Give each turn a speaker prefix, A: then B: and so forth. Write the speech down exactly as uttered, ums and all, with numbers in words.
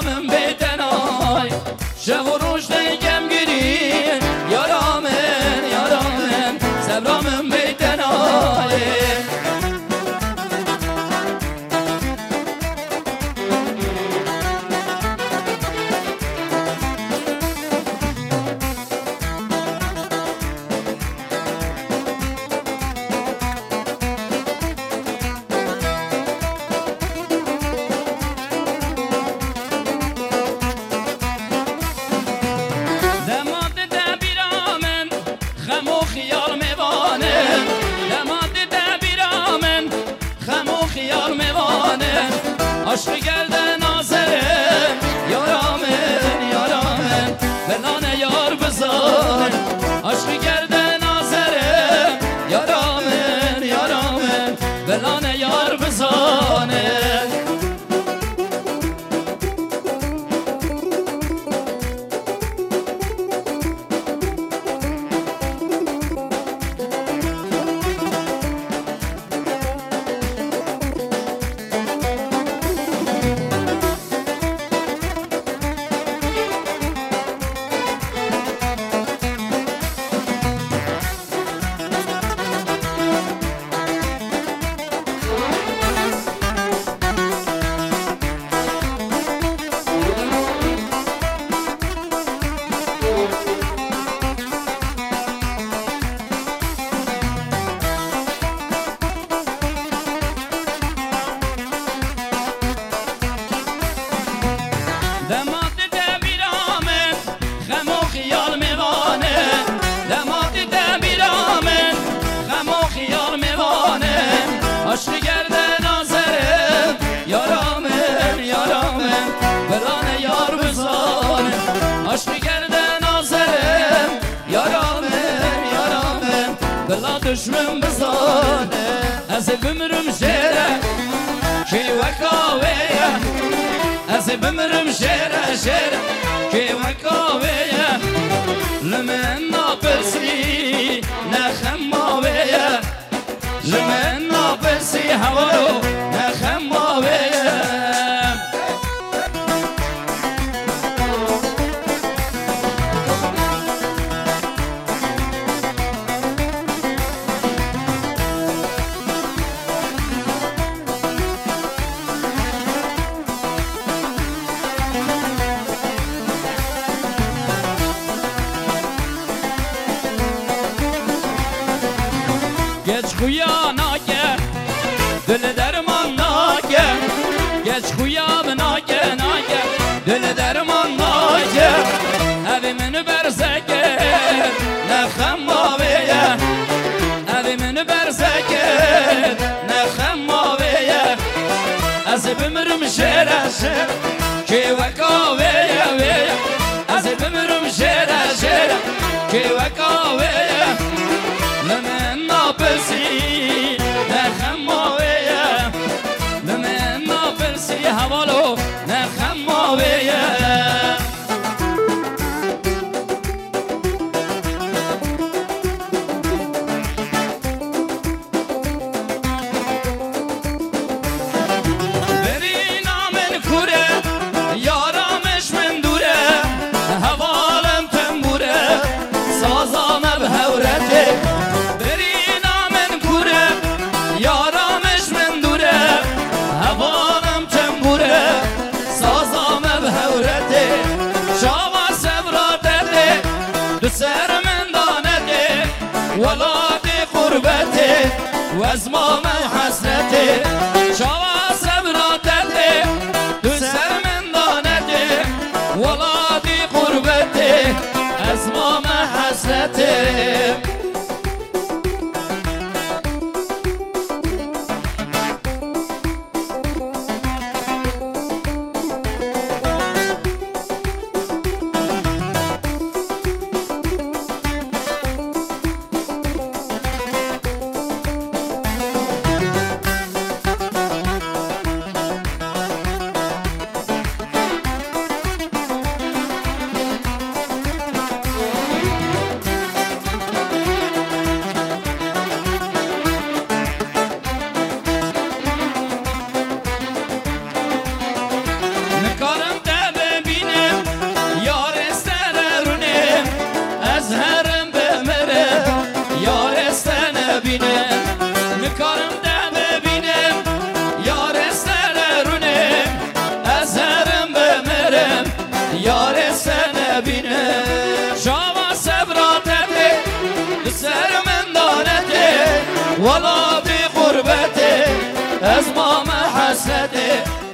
A: من بیتنای شب و روش نگم گیری یارا من یارا من صبرا من بیتنای عشق گرده نازره یارامن یارامن بلانه یار بزار عشق گرده نازره یارامن یارامن بلانه یار بزانه عشق گرده نازره یارامن یارامن بلانه یار بزانه عشق گرده نازره یارامن یارامن بلا دشمن بزانه از بمرم شهره کی وکاویه از بمرم شهره شهره کی وکاویه لمن نابرسی نخماویه لمن نابرسی هوارو نخماویه geç kuyanakke dil derman nakke geç kuyan nakke nakke dil derman nakke evimin berzeke ne xemmaviye evimin berzeke ne xemmaviye az bimrim şere şere ki vekaviye viye az bimrim şere şere ki vekaviye لمن نابرسی نخماویه لمن نابرسی هوالو نخماویه برین آمن کوره یارامش من دوره هوالم تنبوره سازام بهورته سر من دانته ولادي قربتي وازمام حسرتي شوا صبراتي سر من دانته ولادي قربتي ازمام حسرتي ولا بغربتي أزمام حسرتي